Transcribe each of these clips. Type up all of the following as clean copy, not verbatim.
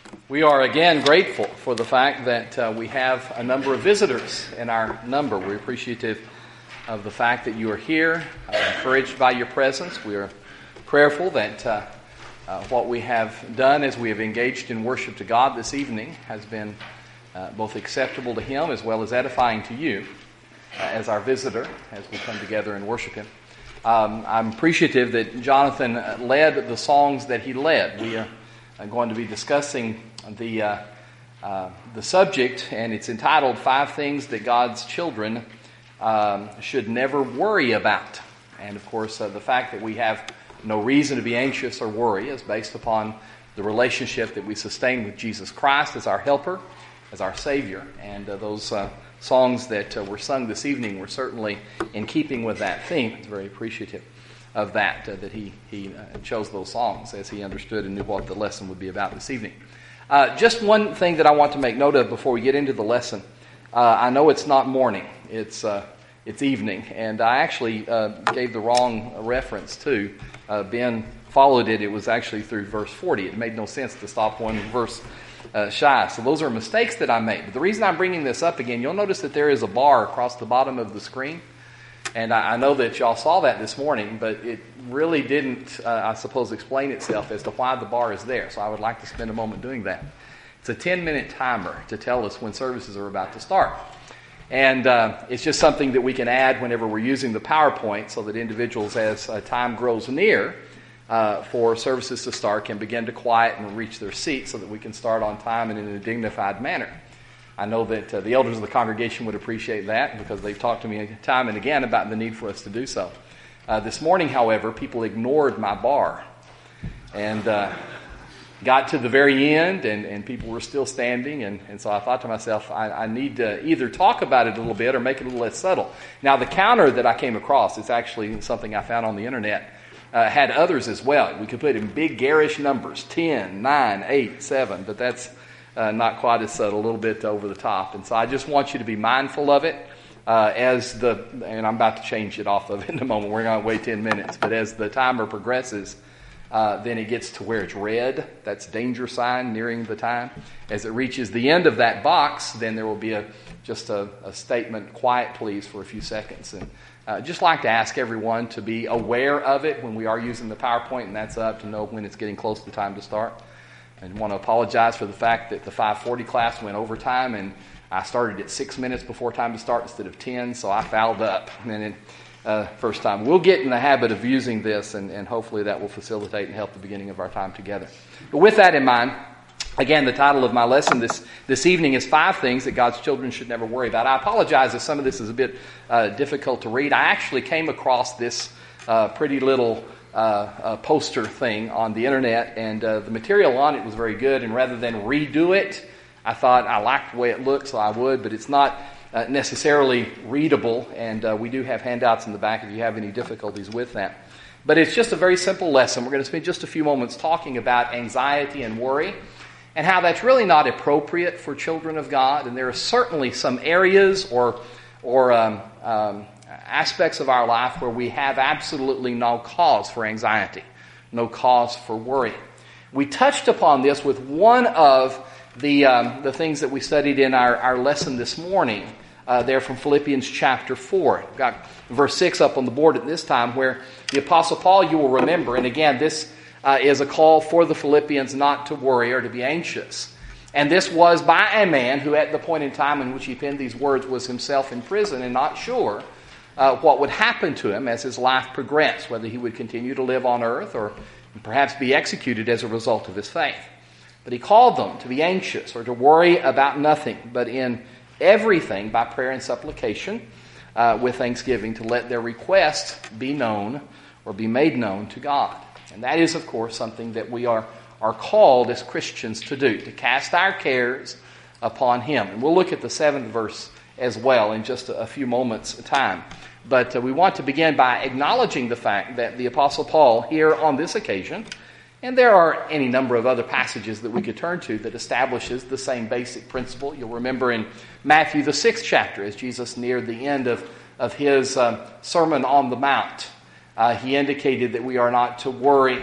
We are again grateful for the fact that we have a number of visitors in our number. We're appreciative of the fact that you are here, encouraged by your presence. We are prayerful that what we have done as we have engaged in worship to God this evening has been both acceptable to Him as well as edifying to you as our visitor as we come together and worship Him. I'm appreciative that Jonathan led the songs that he led. We are going to be discussing the subject, and it's entitled 5 Things That God's Children Should Never Worry About. And of course, the fact that we have no reason to be anxious or worry is based upon the relationship that we sustain with Jesus Christ as our helper, as our Savior. And those songs that were sung this evening were certainly in keeping with that theme. It's very appreciative of that he chose those songs as he understood and knew what the lesson would be about this evening. Just one thing that I want to make note of before we get into the lesson. I know it's not morning, it's evening, and I actually gave the wrong reference too. Ben followed it. It was actually through verse 40. It made no sense to stop one verse shy. So those are mistakes that I made. But the reason I'm bringing this up again, you'll notice that there is a bar across the bottom of the screen. And I know that y'all saw that this morning, but it really didn't, I suppose, explain itself as to why the bar is there. So I would like to spend a moment doing that. It's a 10-minute timer to tell us when services are about to start. And it's just something that we can add whenever we're using the PowerPoint so that individuals, as time grows near for services to start, can begin to quiet and reach their seats so that we can start on time and in a dignified manner. I know that the elders of the congregation would appreciate that because they've talked to me time and again about the need for us to do so. This morning, however, people ignored my bar and got to the very end, and people were still standing, and so I thought to myself, I need to either talk about it a little bit or make it a little less subtle. Now, the counter that I came across, it's actually something I found on the internet, had others as well. We could put in big garish numbers, 10, 9, 8, 7, but that's not quite as subtle, a little bit over the top. And so I just want you to be mindful of it and I'm about to change it off of it in a moment. We're going to wait 10 minutes. But as the timer progresses, then it gets to where it's red. That's danger sign, nearing the time. As it reaches the end of that box, then there will be just a statement, quiet please, for a few seconds. And just like to ask everyone to be aware of it when we are using the PowerPoint, and that's up to know when it's getting close to time to start. I want to apologize for the fact that the 5:40 class went overtime, and I started at 6 minutes before time to start instead of 10, so I fouled up. And first time. We'll get in the habit of using this, and hopefully that will facilitate and help the beginning of our time together. But with that in mind, again, the title of my lesson this evening is 5 Things That God's Children Should Never Worry About. I apologize if some of this is a bit difficult to read. I actually came across this pretty little poster thing on the internet, and the material on it was very good, and rather than redo it, I thought I liked the way it looked, so I would, but it's not necessarily readable, and we do have handouts in the back if you have any difficulties with that. But it's just a very simple lesson. We're going to spend just a few moments talking about anxiety and worry and how that's really not appropriate for children of God, and there are certainly some areas or aspects of our life where we have absolutely no cause for anxiety, no cause for worry. We touched upon this with one of the things that we studied in our lesson this morning, there from Philippians chapter 4. We've got verse 6 up on the board at this time, where the Apostle Paul, you will remember, and again, this is a call for the Philippians not to worry or to be anxious. And this was by a man who at the point in time in which he penned these words was himself in prison and not sure what would happen to him as his life progressed, whether he would continue to live on earth or perhaps be executed as a result of his faith. But he called them to be anxious or to worry about nothing, but in everything by prayer and supplication with thanksgiving to let their requests be known or be made known to God. And that is, of course, something that we are called as Christians to do, to cast our cares upon Him. And we'll look at the 7th verse as well in just a few moments' time. But we want to begin by acknowledging the fact that the Apostle Paul here on this occasion, and there are any number of other passages that we could turn to that establishes the same basic principle. You'll remember in Matthew the 6th chapter, as Jesus neared the end of his Sermon on the Mount, he indicated that we are not to worry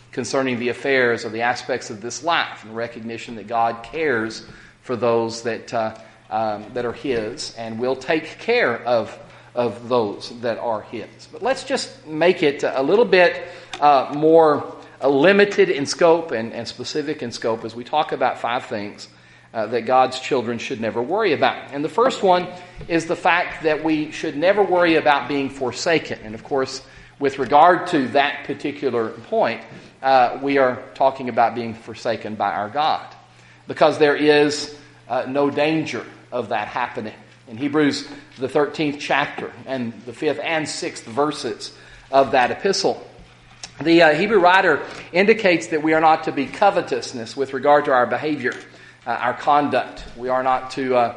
concerning the affairs or the aspects of this life, and the recognition that God cares for those that are His and will take care of those that are His. But let's just make it a little bit more limited in scope and specific in scope as we talk about 5 things that God's children should never worry about. And the first one is the fact that we should never worry about being forsaken. And of course, with regard to that particular point, we are talking about being forsaken by our God, because there is no danger of that happening. In Hebrews, the 13th chapter, and the 5th and 6th verses of that epistle, the Hebrew writer indicates that we are not to be covetousness with regard to our behavior, our conduct. We are not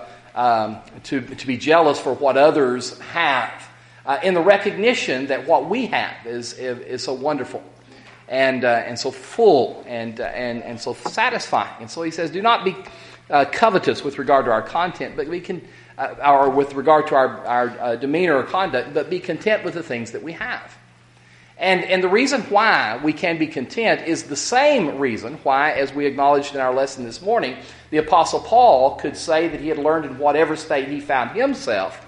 to be jealous for what others have, in the recognition that what we have is so wonderful and so full and so satisfying. And so he says, do not be covetous with regard to our content, but we can, or with regard to our demeanor or conduct, but be content with the things that we have. And the reason why we can be content is the same reason why, as we acknowledged in our lesson this morning, the Apostle Paul could say that he had learned in whatever state he found himself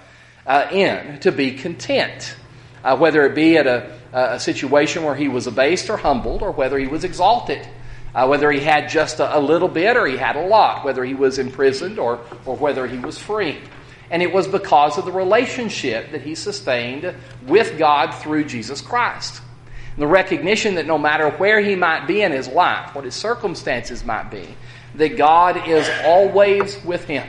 in to be content, whether it be at a situation where he was abased or humbled, or whether he was exalted, whether he had just a little bit or he had a lot, whether he was imprisoned or whether he was free. And it was because of the relationship that he sustained with God through Jesus Christ. And the recognition that no matter where he might be in his life, what his circumstances might be, that God is always with him.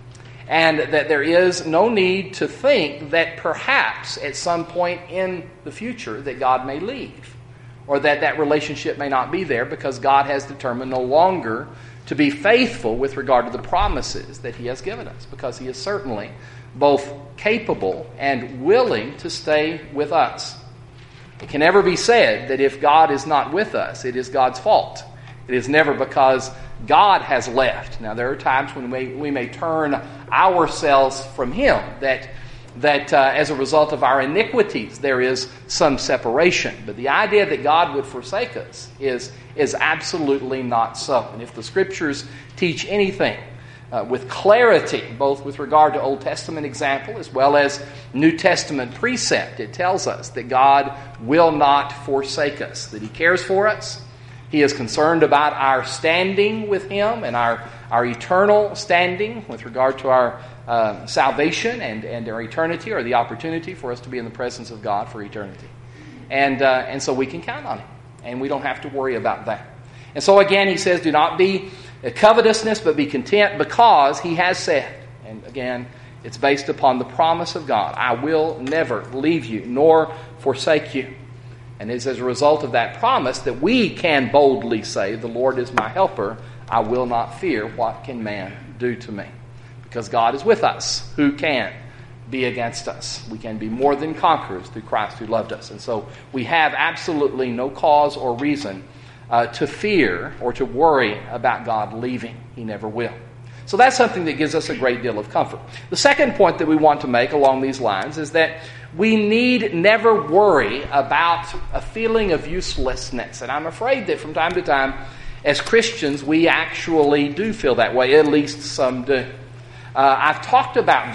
And that there is no need to think that perhaps at some point in the future that God may leave, or that relationship may not be there, because God has determined no longer to be faithful with regard to the promises that He has given us, because He is certainly both capable and willing to stay with us. It can never be said that if God is not with us, it is God's fault. It is never because God has left. Now, there are times when we may turn ourselves from Him, that as a result of our iniquities there is some separation. But the idea that God would forsake us is absolutely not so. And if the Scriptures teach anything with clarity, both with regard to Old Testament example as well as New Testament precept, it tells us that God will not forsake us, that He cares for us. He is concerned about our standing with Him and our eternal standing with regard to our salvation and our eternity, or the opportunity for us to be in the presence of God for eternity. And so we can count on Him, and we don't have to worry about that. And so again, he says, do not be covetousness, but be content, because he has said, and again, it's based upon the promise of God, I will never leave you nor forsake you. And it's as a result of that promise that we can boldly say, the Lord is my helper, I will not fear what can man do to me. Because God is with us, who can be against us? We can be more than conquerors through Christ who loved us. And so we have absolutely no cause or reason to fear or to worry about God leaving. He never will. So that's something that gives us a great deal of comfort. The second point that we want to make along these lines is that we need never worry about a feeling of uselessness. And I'm afraid that from time to time, as Christians, we actually do feel that way. At least some do. I've talked about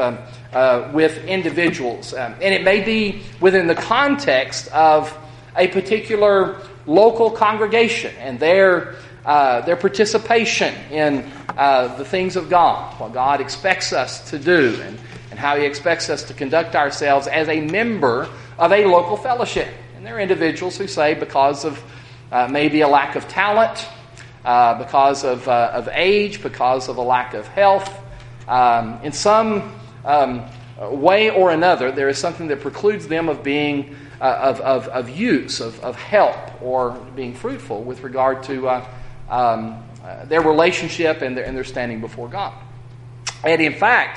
that with individuals. And it may be within the context of a particular local congregation and their participation in the things of God, what God expects us to do, and how He expects us to conduct ourselves as a member of a local fellowship. And there are individuals who say, because of maybe a lack of talent, because of age, because of a lack of health, in some way or another, there is something that precludes them of being of use, of help, or being fruitful with regard to their relationship and their standing before God. And in fact,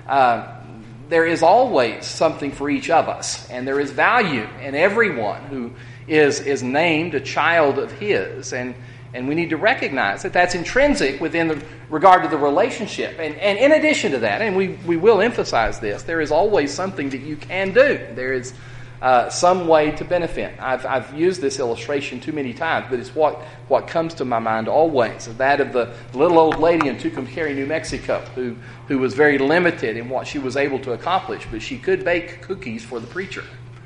there is always something for each of us, and there is value in everyone who is named a child of His, and we need to recognize that that's intrinsic within the regard to the relationship. And in addition to that, and we will emphasize this, there is always something that you can do. There is some way to benefit. I've used this illustration too many times, but it's what comes to my mind always. That of the little old lady in Tucumcari, New Mexico, who was very limited in what she was able to accomplish, but she could bake cookies for the preacher.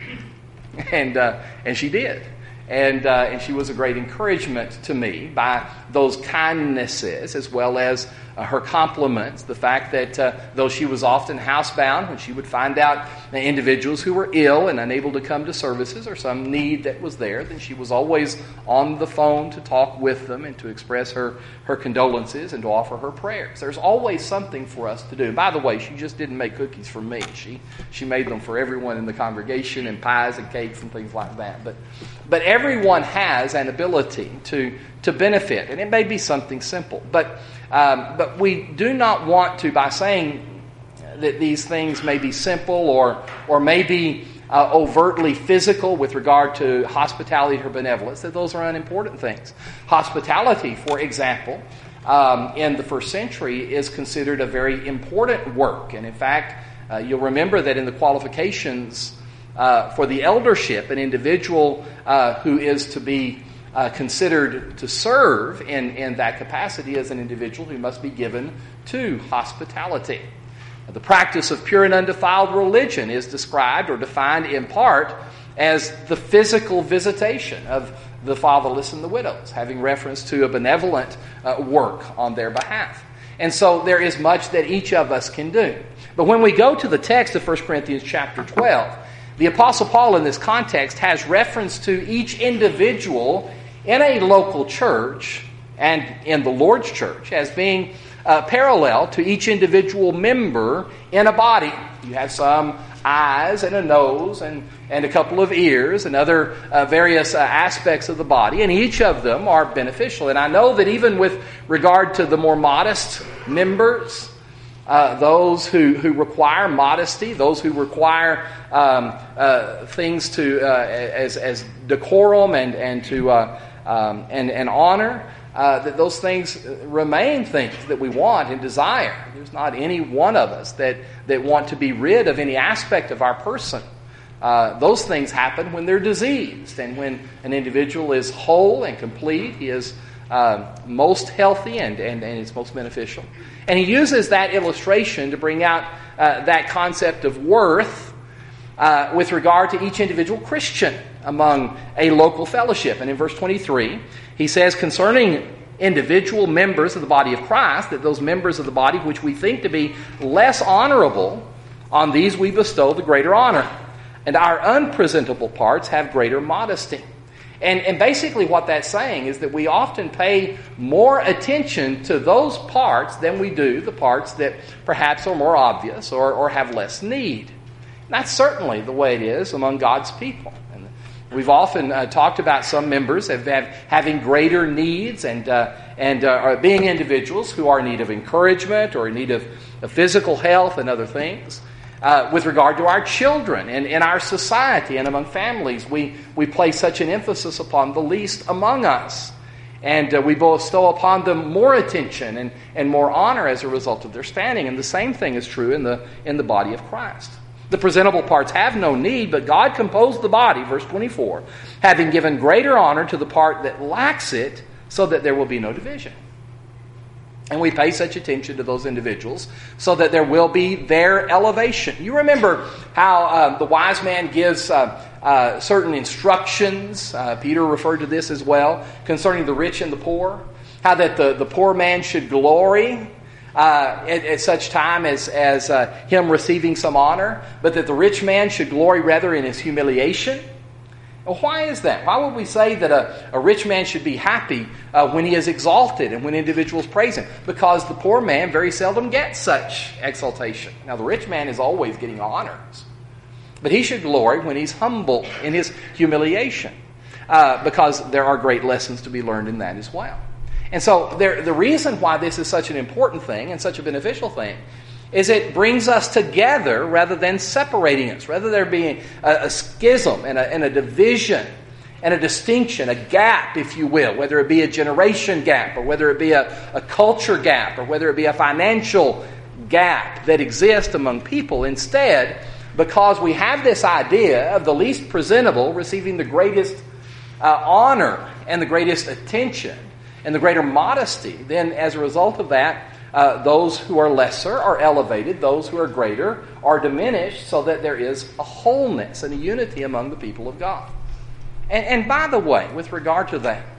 And she did. And she was a great encouragement to me by those kindnesses as well as her compliments. The fact that though she was often housebound, when she would find out individuals who were ill and unable to come to services or some need that was there, then she was always on the phone to talk with them and to express her condolences and to offer her prayers. There's always something for us to do. And by the way, she just didn't make cookies for me. She made them for everyone in the congregation, and pies and cakes and things like that. But everyone has an ability to benefit, and it may be something simple. But we do not want to, by saying that these things may be simple or may be overtly physical with regard to hospitality or benevolence, that those are unimportant things. Hospitality, for example, in the first century is considered a very important work. And in fact, you'll remember that in the qualifications for the eldership, an individual who is to be considered to serve in that capacity as an individual who must be given to hospitality. The practice of pure and undefiled religion is described or defined in part as the physical visitation of the fatherless and the widows, having reference to a benevolent work on their behalf. And so there is much that each of us can do. But when we go to the text of 1 Corinthians chapter 12, the Apostle Paul in this context has reference to each individual in a local church and in the Lord's church as being parallel to each individual member in a body. You have some eyes and a nose and a couple of ears and other various aspects of the body, and each of them are beneficial. And I know that even with regard to the more modest members, those who require modesty, those who require things to as decorum and to and honor, that those things remain things that we want and desire. There's not any one of us that want to be rid of any aspect of our person. Those things happen when they're diseased, and when an individual is whole and complete, he is most healthy and it's most beneficial. And he uses that illustration to bring out that concept of worth with regard to each individual Christian among a local fellowship. And in verse 23, he says, concerning individual members of the body of Christ, that those members of the body which we think to be less honorable, on these we bestow the greater honor, and our unpresentable parts have greater modesty. And basically what that's saying is that we often pay more attention to those parts than we do the parts that perhaps are more obvious or have less need. And that's certainly the way it is among God's people. And we've often talked about some members having greater needs and being individuals who are in need of encouragement or in need of physical health and other things. With regard to our children and in our society and among families, we place such an emphasis upon the least among us. And we bestow upon them more attention and more honor as a result of their standing. And the same thing is true in the body of Christ. The presentable parts have no need, but God composed the body, verse 24, having given greater honor to the part that lacks it, so that there will be no division. And we pay such attention to those individuals so that there will be their elevation. You remember how the wise man gives certain instructions, Peter referred to this as well, concerning the rich and the poor. How that the poor man should glory at such time as him receiving some honor, but that the rich man should glory rather in his humiliation. Well, why is that? Why would we say that a rich man should be happy when he is exalted and when individuals praise him? Because the poor man very seldom gets such exaltation. Now, the rich man is always getting honors, but he should glory when he's humble in his humiliation, because there are great lessons to be learned in that as well. And so the reason why this is such an important thing and such a beneficial thing is it brings us together rather than separating us, rather there being a schism and a division and a distinction, a gap, if you will, whether it be a generation gap or whether it be a culture gap or whether it be a financial gap that exists among people. Instead, because we have this idea of the least presentable receiving the greatest honor and the greatest attention and the greater modesty, then as a result of that, those who are lesser are elevated, those who are greater are diminished, so that there is a wholeness and a unity among the people of God. And by the way, with regard to that,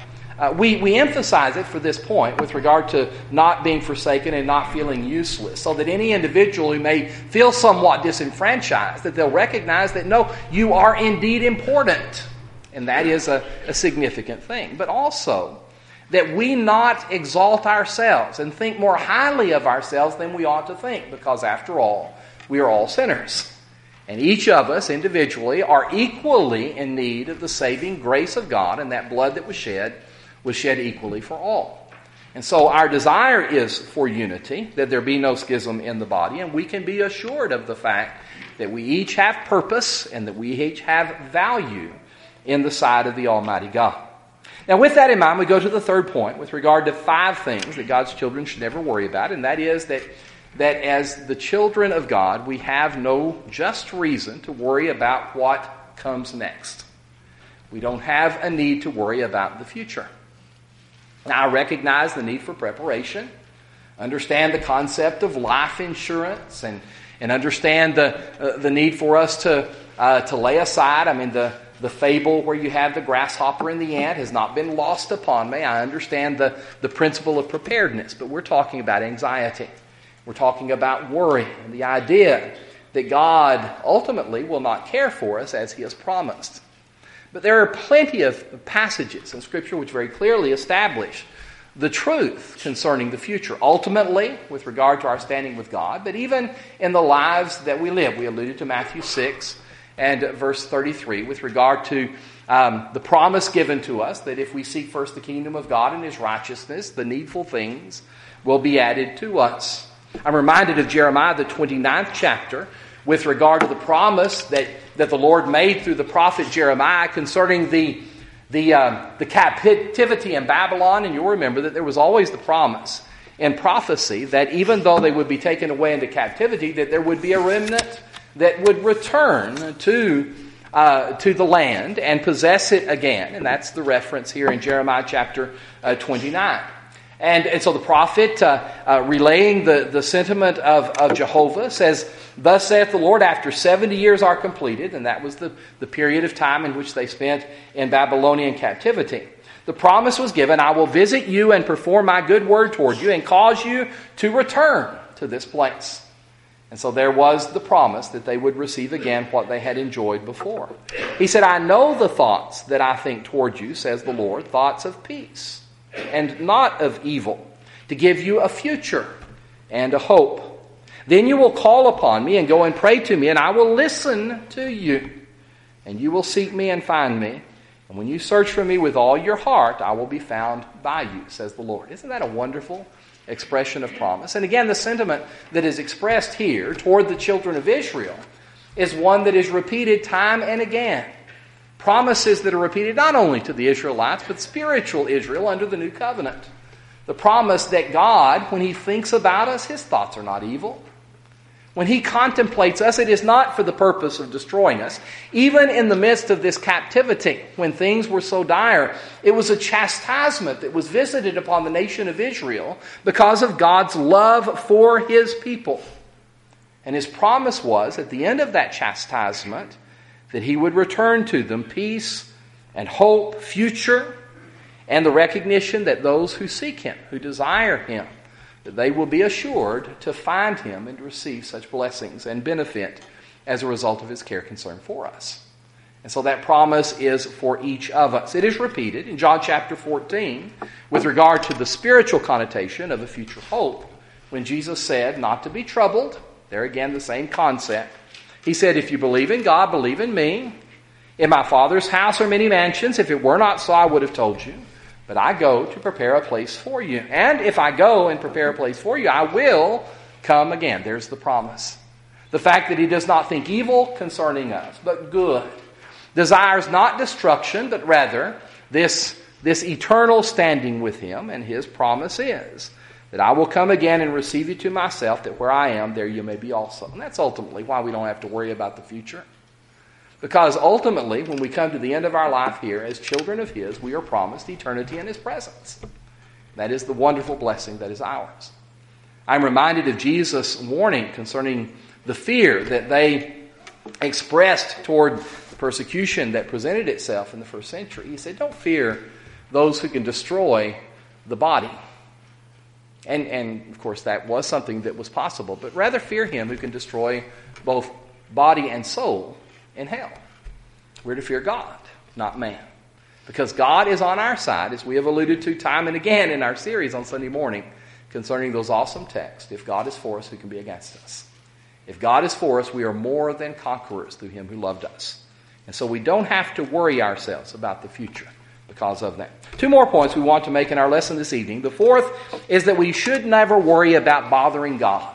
we emphasize it for this point with regard to not being forsaken and not feeling useless, so that any individual who may feel somewhat disenfranchised, that they'll recognize that, no, you are indeed important. And that is a significant thing. But also, that we not exalt ourselves and think more highly of ourselves than we ought to think, because after all, we are all sinners. And each of us individually are equally in need of the saving grace of God, and that blood that was shed equally for all. And so our desire is for unity, that there be no schism in the body, and we can be assured of the fact that we each have purpose and that we each have value in the sight of the Almighty God. Now, with that in mind, we go to the third point with regard to 5 things that God's children should never worry about, and that is that as the children of God, we have no just reason to worry about what comes next. We don't have a need to worry about the future. Now, I recognize the need for preparation, understand the concept of life insurance, and understand the need for us to lay aside. I mean, the fable where you have the grasshopper and the ant has not been lost upon me. I understand the principle of preparedness, but we're talking about anxiety. We're talking about worry and the idea that God ultimately will not care for us as He has promised. But there are plenty of passages in Scripture which very clearly establish the truth concerning the future, ultimately with regard to our standing with God, but even in the lives that we live. We alluded to Matthew 6 and verse 33 with regard to the promise given to us that if we seek first the kingdom of God and His righteousness, the needful things will be added to us. I'm reminded of Jeremiah, the 29th chapter, with regard to the promise that the Lord made through the prophet Jeremiah concerning the captivity in Babylon. And you'll remember that there was always the promise in prophecy that even though they would be taken away into captivity, that there would be a remnant that would return to the land and possess it again. And that's the reference here in Jeremiah chapter 29. And so the prophet, relaying the sentiment of Jehovah, says, "Thus saith the Lord, after 70 years are completed," and that was the period of time in which they spent in Babylonian captivity. "The promise was given, I will visit you and perform my good word toward you and cause you to return to this place." And so there was the promise that they would receive again what they had enjoyed before. He said, "I know the thoughts that I think toward you, says the Lord, thoughts of peace and not of evil, to give you a future and a hope. Then you will call upon me and go and pray to me, and I will listen to you. And you will seek me and find me. And when you search for me with all your heart, I will be found by you, says the Lord." Isn't that a wonderful expression of promise? And again, the sentiment that is expressed here toward the children of Israel is one that is repeated time and again. Promises that are repeated not only to the Israelites, but spiritual Israel under the new covenant. The promise that God, when He thinks about us, His thoughts are not evil. When He contemplates us, it is not for the purpose of destroying us. Even in the midst of this captivity, when things were so dire, it was a chastisement that was visited upon the nation of Israel because of God's love for His people. And His promise was, at the end of that chastisement, that He would return to them peace and hope, future, and the recognition that those who seek Him, who desire Him, that they will be assured to find Him and to receive such blessings and benefit as a result of His care concern for us. And so that promise is for each of us. It is repeated in John chapter 14 with regard to the spiritual connotation of a future hope, when Jesus said not to be troubled. There again, the same concept. He said, "If you believe in God, believe in me. In my Father's house are many mansions. If it were not so, I would have told you. But I go to prepare a place for you. And if I go and prepare a place for you, I will come again." There's the promise. The fact that He does not think evil concerning us, but good. Desires not destruction, but rather this eternal standing with Him. And His promise is that I will come again and receive you to myself, that where I am, there you may be also. And that's ultimately why we don't have to worry about the future. Because ultimately, when we come to the end of our life here, as children of His, we are promised eternity in His presence. That is the wonderful blessing that is ours. I'm reminded of Jesus' warning concerning the fear that they expressed toward the persecution that presented itself in the first century. He said, don't fear those who can destroy the body. And of course, that was something that was possible. But rather fear him who can destroy both body and soul in hell. We're to fear God, not man. Because God is on our side, as we have alluded to time and again in our series on Sunday morning concerning those awesome texts. If God is for us, who can be against us? If God is for us, we are more than conquerors through Him who loved us. And so we don't have to worry ourselves about the future because of that. Two more points we want to make in our lesson this evening. The fourth is that we should never worry about bothering God.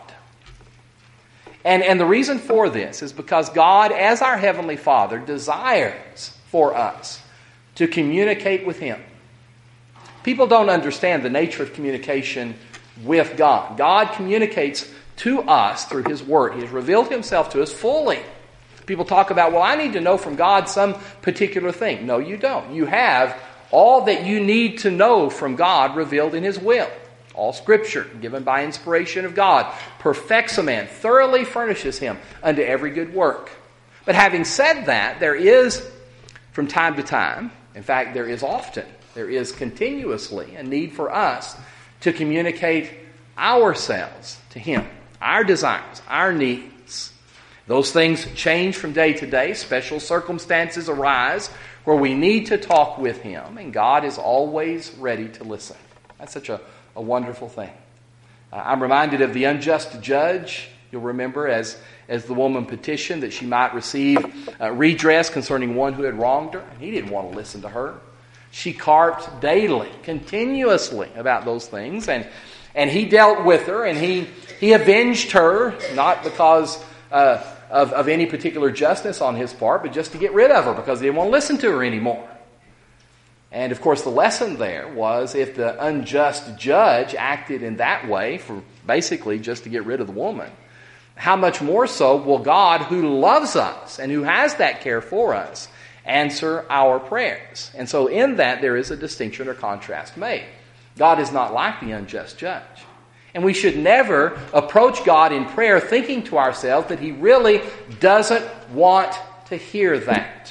And the reason for this is because God, as our Heavenly Father, desires for us to communicate with Him. People don't understand the nature of communication with God. God communicates to us through His Word. He has revealed Himself to us fully. People talk about, well, I need to know from God some particular thing. No, you don't. You have all that you need to know from God revealed in His will. All Scripture, given by inspiration of God, perfects a man, thoroughly furnishes him unto every good work. But having said that, there is, from time to time, in fact, there is often, there is continuously a need for us to communicate ourselves to Him, our desires, our needs. Those things change from day to day. Special circumstances arise where we need to talk with Him, and God is always ready to listen. That's such a wonderful thing. I'm reminded of the unjust judge. You'll remember as the woman petitioned that she might receive redress concerning one who had wronged her. And he didn't want to listen to her. She carped daily, continuously about those things. And he dealt with her, and he avenged her, not because of any particular justness on his part, but just to get rid of her because he didn't want to listen to her anymore. And of course the lesson there was if the unjust judge acted in that way for basically just to get rid of the woman, how much more so will God, who loves us and who has that care for us, answer our prayers? And so in that there is a distinction or contrast made. God is not like the unjust judge. And we should never approach God in prayer thinking to ourselves that He really doesn't want to hear that.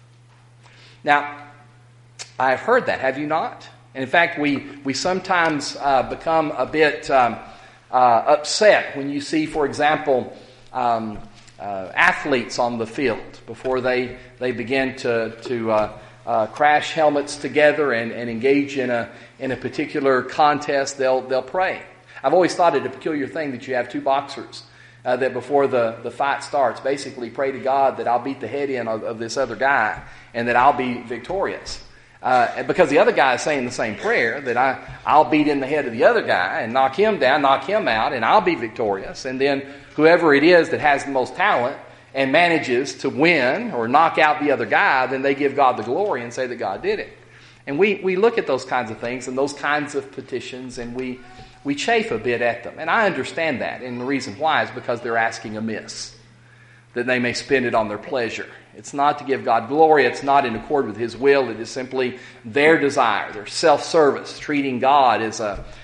Now, I've heard that, have you not? And in fact, we sometimes become a bit upset when you see, for example, athletes on the field before they begin to crash helmets together and engage in a particular contest. They'll pray. I've always thought it a peculiar thing that you have two boxers that before the fight starts basically pray to God that I'll beat the head in of this other guy and that I'll be victorious. Because the other guy is saying the same prayer, that I'll beat in the head of the other guy and knock him down, knock him out, and I'll be victorious. And then whoever it is that has the most talent and manages to win or knock out the other guy, then they give God the glory and say that God did it. And we look at those kinds of things and those kinds of petitions, and we chafe a bit at them. And I understand that, and the reason why is because they're asking amiss, that they may spend it on their pleasure. It's not to give God glory. It's not in accord with His will. It is simply their desire, their self-service, treating God as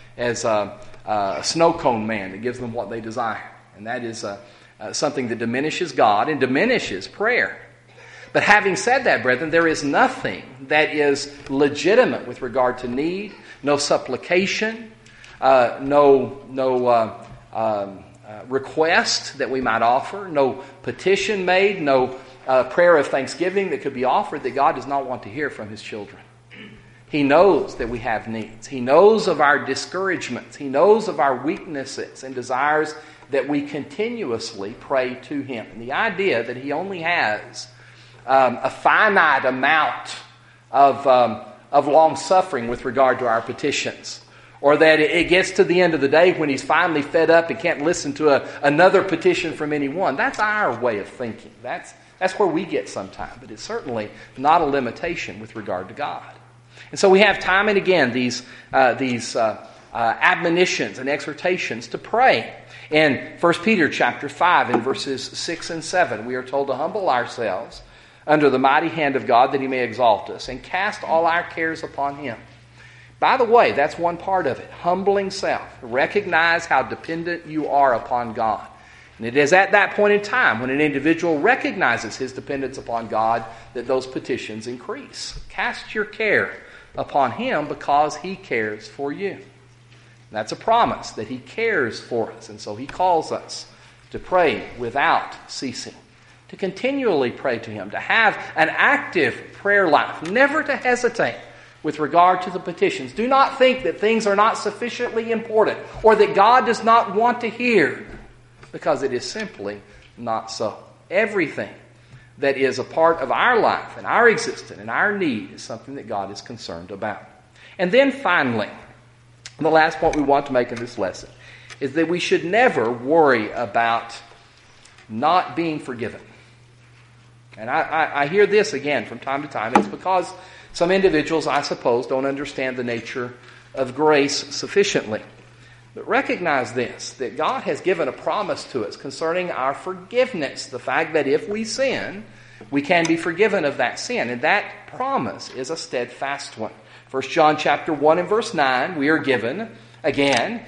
a snow cone man that gives them what they desire. And that is something that diminishes God and diminishes prayer. But having said that, brethren, there is nothing that is legitimate with regard to need, no supplication, no request that we might offer, no petition made, no prayer of thanksgiving that could be offered that God does not want to hear from His children. He knows that we have needs. He knows of our discouragements. He knows of our weaknesses and desires that we continuously pray to Him. And the idea that He only has a finite amount of long-suffering with regard to our petitions, or that it gets to the end of the day when He's finally fed up and can't listen to another petition from anyone. That's our way of thinking. That's where we get sometime, but it's certainly not a limitation with regard to God. And so we have time and again these admonitions and exhortations to pray. In 1 Peter chapter 5, in verses 6 and 7, we are told to humble ourselves under the mighty hand of God that He may exalt us, and cast all our cares upon Him. By the way, that's one part of it, humbling self. Recognize how dependent you are upon God. And it is at that point in time, when an individual recognizes his dependence upon God, that those petitions increase. Cast your care upon Him because He cares for you. That's a promise that He cares for us. And so He calls us to pray without ceasing, to continually pray to Him, to have an active prayer life, never to hesitate with regard to the petitions. Do not think that things are not sufficiently important or that God does not want to hear, because it is simply not so. Everything that is a part of our life and our existence and our need is something that God is concerned about. And then finally, the last point we want to make in this lesson is that we should never worry about not being forgiven. And I hear this again from time to time. It's because some individuals, I suppose, don't understand the nature of grace sufficiently. But recognize this, that God has given a promise to us concerning our forgiveness. The fact that if we sin, we can be forgiven of that sin. And that promise is a steadfast one. 1 John chapter 1 and verse 9, we are given, again,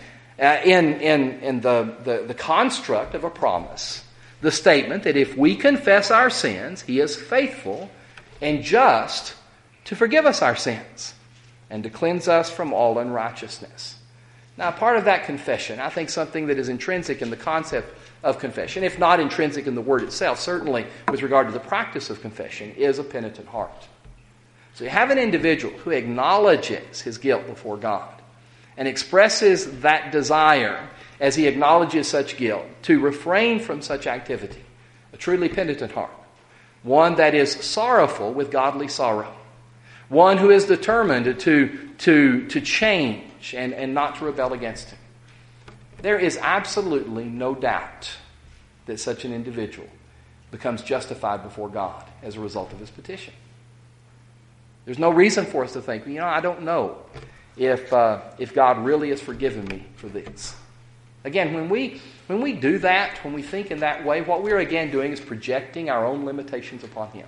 in the construct of a promise, the statement that if we confess our sins, He is faithful and just to forgive us our sins and to cleanse us from all unrighteousness. Now, part of that confession, I think something that is intrinsic in the concept of confession, if not intrinsic in the word itself, certainly with regard to the practice of confession, is a penitent heart. So you have an individual who acknowledges his guilt before God and expresses that desire as he acknowledges such guilt to refrain from such activity. A truly penitent heart. One that is sorrowful with godly sorrow. One who is determined to change and not to rebel against Him. There is absolutely no doubt that such an individual becomes justified before God as a result of his petition. There's no reason for us to think, I don't know if God really has forgiven me for this. Again, when we do that, when we think in that way, what we're again doing is projecting our own limitations upon Him.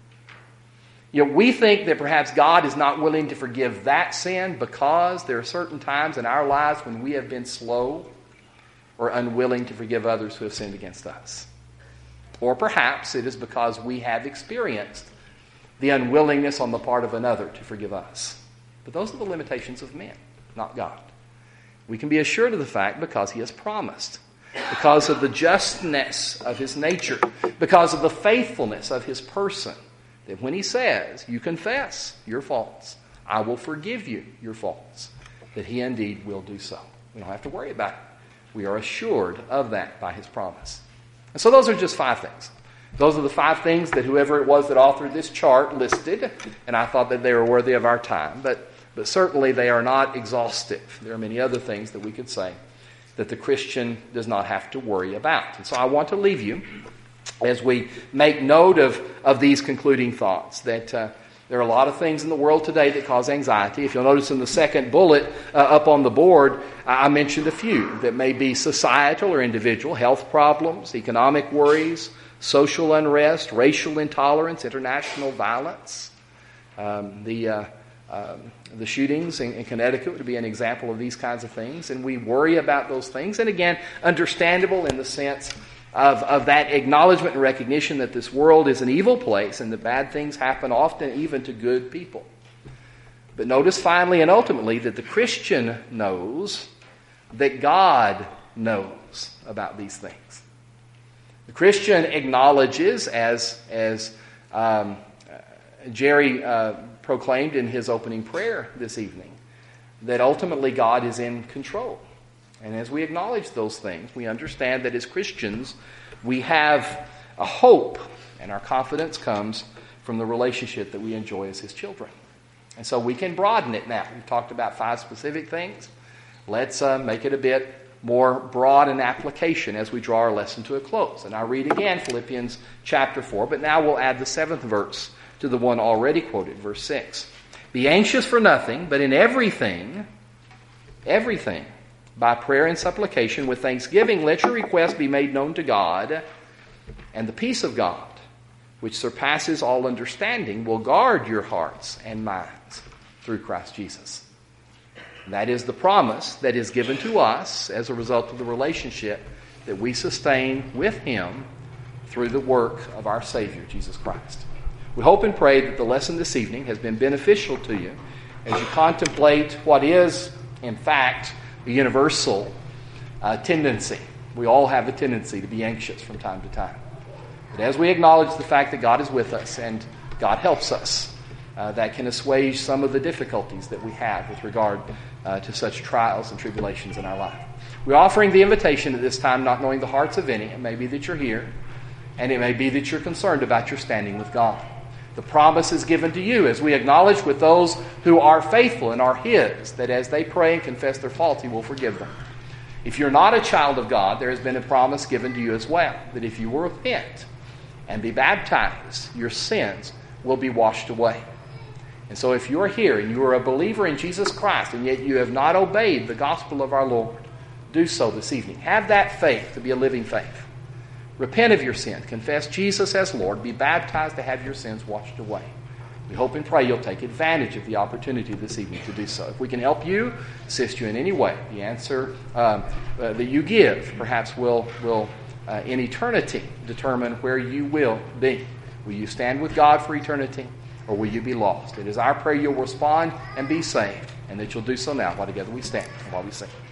We think that perhaps God is not willing to forgive that sin because there are certain times in our lives when we have been slow or unwilling to forgive others who have sinned against us. Or perhaps it is because we have experienced the unwillingness on the part of another to forgive us. But those are the limitations of men, not God. We can be assured of the fact because He has promised, because of the justness of His nature, because of the faithfulness of His person, that when He says, you confess your faults, I will forgive you your faults, that He indeed will do so. We don't have to worry about it. We are assured of that by His promise. And so those are just 5 things. Those are the 5 things that whoever it was that authored this chart listed, and I thought that they were worthy of our time. But certainly they are not exhaustive. There are many other things that we could say that the Christian does not have to worry about. And so I want to leave you as we make note of these concluding thoughts, that there are a lot of things in the world today that cause anxiety. If you'll notice in the second bullet up on the board, I mentioned a few that may be societal or individual: health problems, economic worries, social unrest, racial intolerance, international violence. The shootings in Connecticut would be an example of these kinds of things, and we worry about those things. And again, understandable in the sense of that acknowledgement and recognition that this world is an evil place and that bad things happen often even to good people. But notice finally and ultimately that the Christian knows that God knows about these things. The Christian acknowledges, as Jerry proclaimed in his opening prayer this evening, that ultimately God is in control. And as we acknowledge those things, we understand that as Christians, we have a hope, and our confidence comes from the relationship that we enjoy as His children. And so we can broaden it now. We've talked about 5 specific things. Let's make it a bit more broad in application as we draw our lesson to a close. And I'll read again Philippians chapter 4, but now we'll add the 7th verse to the one already quoted, verse 6. Be anxious for nothing, but in everything, everything, by prayer and supplication with thanksgiving, let your requests be made known to God, and the peace of God, which surpasses all understanding, will guard your hearts and minds through Christ Jesus. That is the promise that is given to us as a result of the relationship that we sustain with Him through the work of our Savior, Jesus Christ. We hope and pray that the lesson this evening has been beneficial to you as you contemplate what is, in fact, a universal tendency. We all have a tendency to be anxious from time to time. But as we acknowledge the fact that God is with us and God helps us, that can assuage some of the difficulties that we have with regard to such trials and tribulations in our life. We're offering the invitation at this time, not knowing the hearts of any. It may be that you're here, and it may be that you're concerned about your standing with God. The promise is given to you as we acknowledge with those who are faithful and are His, that as they pray and confess their faults, He will forgive them. If you're not a child of God, there has been a promise given to you as well, that if you will repent and be baptized, your sins will be washed away. And so if you're here and you are a believer in Jesus Christ, and yet you have not obeyed the gospel of our Lord, do so this evening. Have that faith to be a living faith. Repent of your sin. Confess Jesus as Lord. Be baptized to have your sins washed away. We hope and pray you'll take advantage of the opportunity this evening to do so. If we can help you, assist you in any way, the answer that you give perhaps will in eternity determine where you will be. Will you stand with God for eternity, or will you be lost? It is our prayer you'll respond and be saved, and that you'll do so now while together we stand and while we sing.